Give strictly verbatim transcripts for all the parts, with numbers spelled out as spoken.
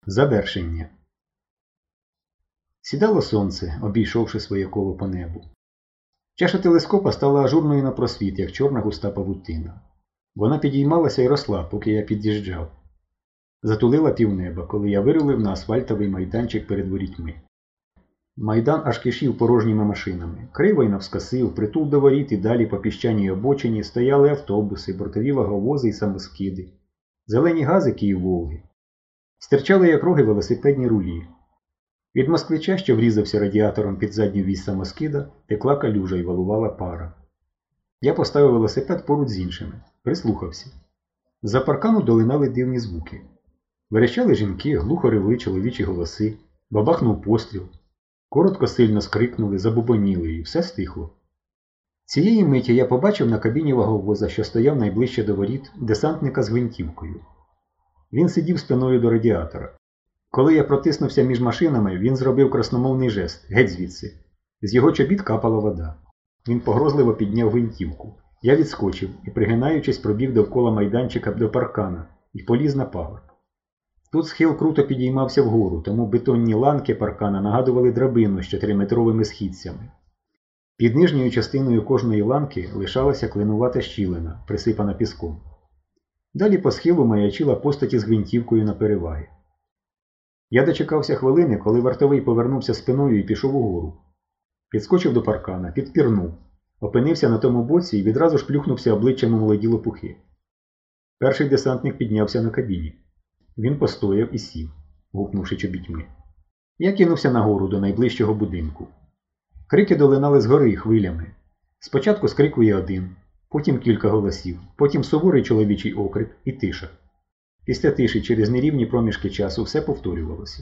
Завершення. Сідало сонце, обійшовши своє коло по небу. Чаша телескопа стала ажурною на просвіт, як чорна густа павутина. Вона підіймалася і росла, поки я під'їжджав. Затулила півнеба, коли я вирулив на асфальтовий майданчик перед ворітьми. Майдан аж кишів порожніми машинами. Криво й навскоси, впритул до воріт і далі по піщаній обочині стояли автобуси, бортові ваговози і самоскиди, зелені газики і Волги. Стирчали як роги велосипедні рулі. Від москвича, що врізався радіатором під задню вісь самоскида, текла калюжа і валувала пара. Я поставив велосипед поруч з іншими, прислухався. З-за паркану долинали дивні звуки. Верещали жінки, глухо ревли чоловічі голоси, бабахнув постріл. Коротко сильно скрикнули, забубоніли, і все стихло. Цієї миті я побачив на кабіні ваговоза, що стояв найближче до воріт, десантника з гвинтівкою. Він сидів спиною до радіатора. Коли я протиснувся між машинами, він зробив красномовний жест, геть звідси. З його чобіт капала вода. Він погрозливо підняв гвинтівку. Я відскочив і, пригинаючись, пробіг довкола майданчика до паркана і поліз на пагорб. Тут схил круто підіймався вгору, тому бетонні ланки паркана нагадували драбину з чотириметровими східцями. Під нижньою частиною кожної ланки лишалася клинувата щілина, присипана піском. Далі по схилу маячила постать із гвинтівкою на переваги. Я дочекався хвилини, коли вартовий повернувся спиною і пішов угору. Підскочив до паркана, підпірнув, опинився на тому боці і відразу ж плюхнувся обличчям у молоді лопухи. Перший десантник піднявся на кабіні. Він постояв і сів, гупнувши чобітьми. Я кинувся нагору до найближчого будинку. Крики долинали згори хвилями. Спочатку скрикує один, потім кілька голосів, потім суворий чоловічий окрик і тиша. Після тиші через нерівні проміжки часу все повторювалося.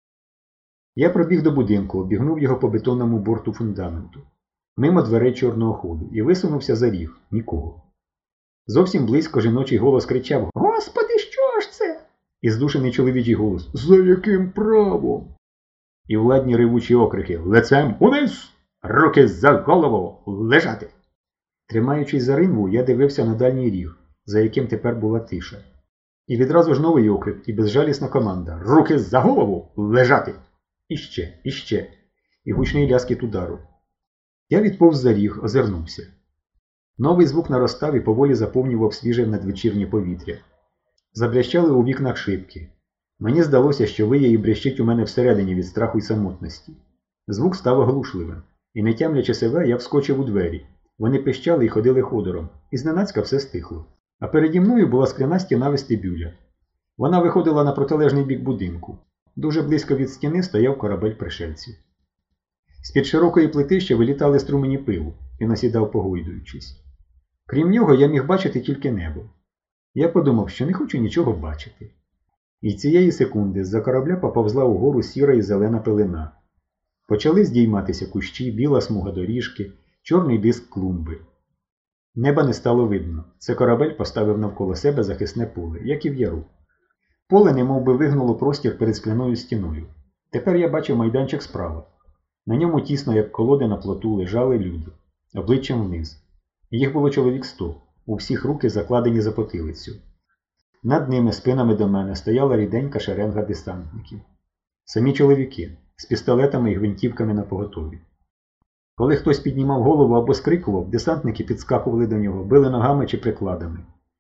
Я пробіг до будинку, обігнув його по бетонному борту фундаменту, мимо дверей чорного ходу і висунувся за ріг. Нікого. Зовсім близько жіночий голос кричав: «Господи, що ж це?» І здушений чоловічий голос: «За яким правом?» І владні ревучі окрики: «Лицем униз! Руки за голову! Лежати!» Тримаючись за ринву, я дивився на дальній ріг, за яким тепер була тиша. І відразу ж новий окрик і безжалісна команда: «Руки за голову! Лежати!» Іще, іще. І гучний ляскіт удару. Я відповз за ріг, озирнувся. Новий звук наростав і поволі заповнював свіже надвечірнє повітря. Забрящали у вікнах шибки. Мені здалося, що виє і брящить у мене всередині від страху й самотності. Звук став оглушливим. І не тямлячи себе, я вскочив у двері. Вони пищали і ходили ходором. І зненацька все стихло. А переді мною була скляна стіна вестибюля. Вона виходила на протилежний бік будинку. Дуже близько від стіни стояв корабель пришельців. З-під широкої плити ще вилітали струмені пилу, і насідав, погойдуючись. Крім нього, я міг бачити тільки небо. Я подумав, що не хочу нічого бачити. І цієї секунди з-за корабля поповзла угору сіра і зелена пилина. Почали здійматися кущі, біла смуга доріжки, чорний диск клумби. Неба не стало видно. Це корабель поставив навколо себе захисне поле, як і в яру. Поле немов би вигнуло простір перед скляною стіною. Тепер я бачив майданчик справа. На ньому тісно, як колоди на плоту, лежали люди, обличчям вниз. Їх було чоловік сто, у всіх руки закладені за потилицю. Над ними, спинами до мене, стояла ріденька шеренга десантників. Самі чоловіки, з пістолетами і гвинтівками напоготові. Коли хтось піднімав голову або скрикував, десантники підскакували до нього, били ногами чи прикладами.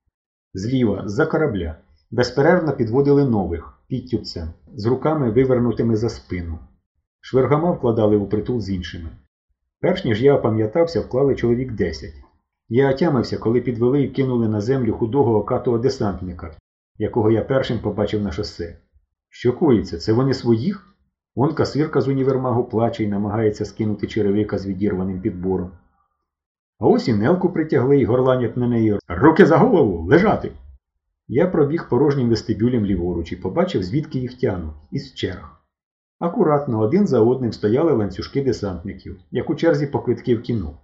Зліва, з-за корабля, безперервно підводили нових, підтюпцем, з руками вивернутими за спину. Швергома вкладали у притул з іншими. Перш ніж я опам'ятався, вклали чоловік десять. Я отямився, коли підвели і кинули на землю худого окатого десантника, якого я першим побачив на шосе. Що коїться? Це вони своїх? Он касирка з універмагу плаче і намагається скинути черевика з відірваним підбором. А ось і Нелку притягли і горланять на неї: «Руки за голову! Лежати!» Я пробіг порожнім вестибюлем ліворуч і побачив, звідки їх тянуть, із черг. Акуратно, один за одним стояли ланцюжки десантників, як у черзі по квитки в кіно.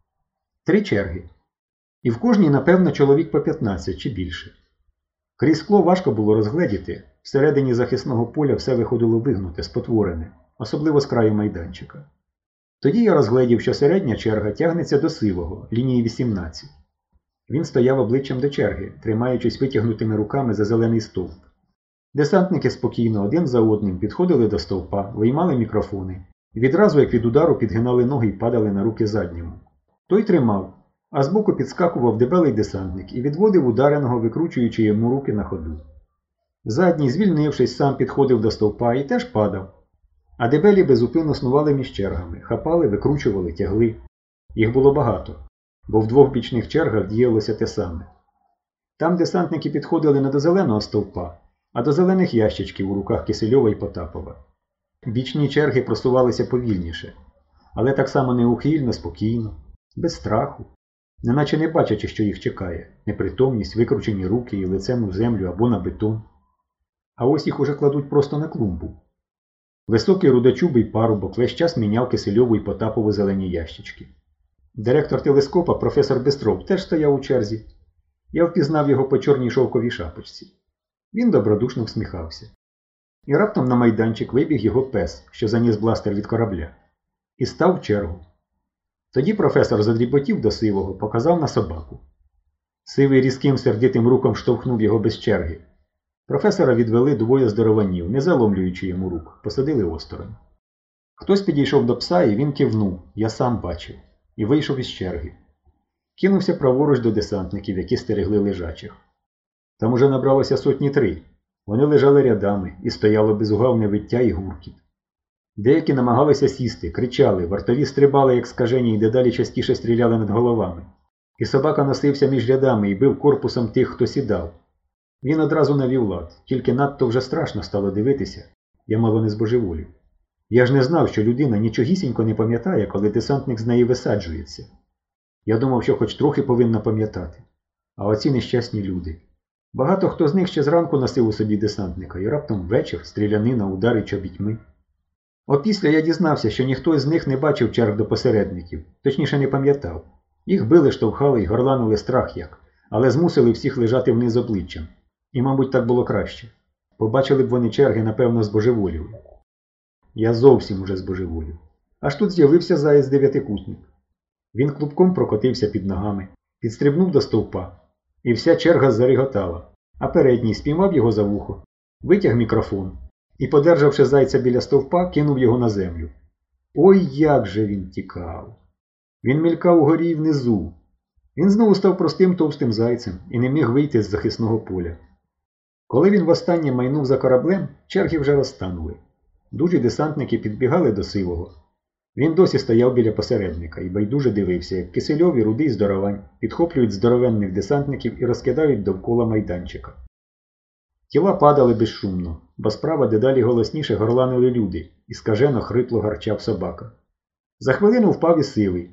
Три черги. І в кожній, напевно, чоловік по п'ятнадцять чи більше. Крізь скло важко було розгледіти, всередині захисного поля все виходило вигнуте, спотворене, особливо з краю майданчика. Тоді я розгледів, що середня черга тягнеться до сивого, лінії вісімнадцять. Він стояв обличчям до черги, тримаючись витягнутими руками за зелений стовп. Десантники спокійно один за одним підходили до стовпа, виймали мікрофони і відразу, як від удару, підгинали ноги і падали на руки задньому. Той тримав, а збоку підскакував дебелий десантник і відводив удареного, викручуючи йому руки на ходу. Задній, звільнившись, сам підходив до стовпа і теж падав. А дебелі безупинно снували між чергами, хапали, викручували, тягли. Їх було багато, бо в двох бічних чергах діялося те саме. Там десантники підходили не до зеленого стовпа, а до зелених ящичків у руках Кисельова і Потапова. Бічні черги просувалися повільніше, але так само неухильно, спокійно, без страху, неначе не бачачи, що їх чекає, непритомність, викручені руки і лицем у землю або на бетон. А ось їх уже кладуть просто на клумбу. Високий рудочубий парубок весь час міняв Кисельову і Потапову зелені ящички. Директор телескопа, професор Бистров, теж стояв у черзі. Я впізнав його по чорній шовковій шапочці. Він добродушно всміхався. І раптом на майданчик вибіг його пес, що заніс бластер від корабля, і став в чергу. Тоді професор задріботів до Сивого, показав на собаку. Сивий різким сердитим руком штовхнув його без черги. Професора відвели двоє здорованів, не заломлюючи йому рук, посадили осторонь. Хтось підійшов до пса, і він кивнув, я сам бачив, і вийшов із черги. Кинувся праворуч до десантників, які стерегли лежачих. Там уже набралося сотні три. Вони лежали рядами, і стояло безугавне виття і гуркіт. Деякі намагалися сісти, кричали, вартові стрибали, як скажені, і дедалі частіше стріляли над головами. І собака носився між рядами і бив корпусом тих, хто сідав. Він одразу навів лад, тільки надто вже страшно стало дивитися, я мало не збожеволів. Я ж не знав, що людина нічогісінько не пам'ятає, коли десантник з неї висаджується. Я думав, що хоч трохи повинна пам'ятати. А оці нещасні люди. Багато хто з них ще зранку носив у собі десантника, і раптом вечір стрілянина, удари чобітьми. Опісля я дізнався, що ніхто з них не бачив черг до посередників, точніше не пам'ятав. Їх били, штовхали й горланили страх як, але змусили всіх лежати вниз обличчям. І, мабуть, так було краще. Побачили б вони черги, напевно, збожеволіли. Я зовсім уже збожеволів. Аж тут з'явився заєць-дев'ятикутник. Він клубком прокотився під ногами, підстрибнув до стовпа, і вся черга зареготала, а передній спіймав його за вухо, витяг мікрофон і, подержавши зайця біля стовпа, кинув його на землю. Ой, як же він тікав! Він мількав угорі й внизу. Він знову став простим товстим зайцем і не міг вийти з захисного поля. Коли він востаннє майнув за кораблем, черги вже розтанули. Дужі десантники підбігали до Сивого. Він досі стояв біля посередника і байдуже дивився, як Кисельов і Рудий здоровань підхоплюють здоровенних десантників і розкидають довкола майданчика. Тіла падали безшумно, бо справа дедалі голосніше горланили люди, і скажено хрипло гарчав собака. За хвилину впав і Сивий.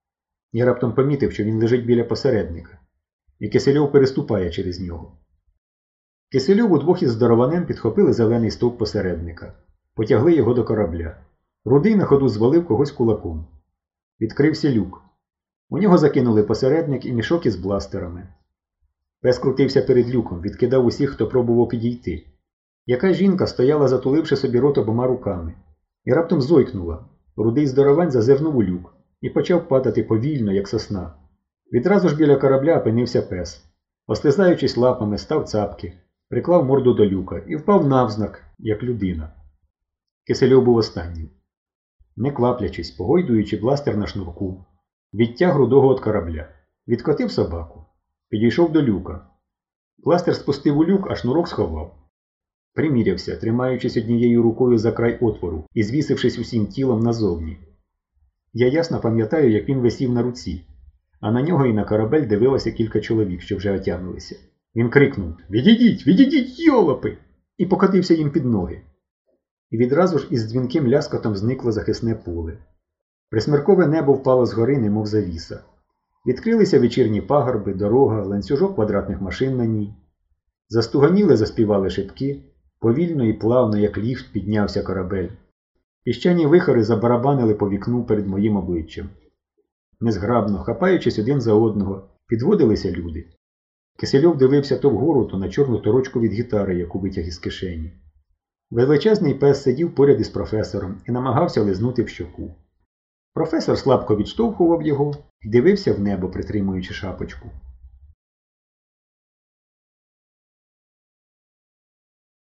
Я раптом помітив, що він лежить біля посередника, і Кисельов переступає через нього. Кисельов удвох із здорованем підхопили зелений стовп посередника, потягли його до корабля. Рудий на ходу звалив когось кулаком. Відкрився люк. У нього закинули посередник і мішок із бластерами. Пес крутився перед люком, відкидав усіх, хто пробував підійти. Яка жінка стояла, затуливши собі рот обома руками, і раптом зойкнула. Рудий здоровань зазирнув у люк і почав падати повільно, як сосна. Відразу ж біля корабля опинився пес. Ослизаючись лапами, став цапки, приклав морду до люка і впав навзнак, як людина. Кисельов був останнім. Не кваплячись, погойдуючи бластер на шнурку, відтяг Рудого від корабля, відкотив собаку, підійшов до люка. Бластер спустив у люк, а шнурок сховав. Примірявся, тримаючись однією рукою за край отвору і звісившись усім тілом назовні. Я ясно пам'ятаю, як він висів на руці, а на нього і на корабель дивилося кілька чоловік, що вже отягнулися. Він крикнув «Відійдіть! Відійдіть, йолопи!» і покотився їм під ноги. І відразу ж із дзвінким ляскотом зникло захисне поле. Присмеркове небо впало згори, немов завіса. Відкрилися вечірні пагорби, дорога, ланцюжок квадратних машин на ній. Застуганіли, заспівали шибки, повільно і плавно, як ліфт, піднявся корабель. Піщані вихори забарабанили по вікну перед моїм обличчям. Незграбно, хапаючись один за одного, підводилися люди. Кисельов дивився то вгору, то на чорну торочку від гітари, яку витяг із кишені. Величезний пес сидів поряд із професором і намагався лизнути в щоку. Професор слабко відштовхував його і дивився в небо, притримуючи шапочку.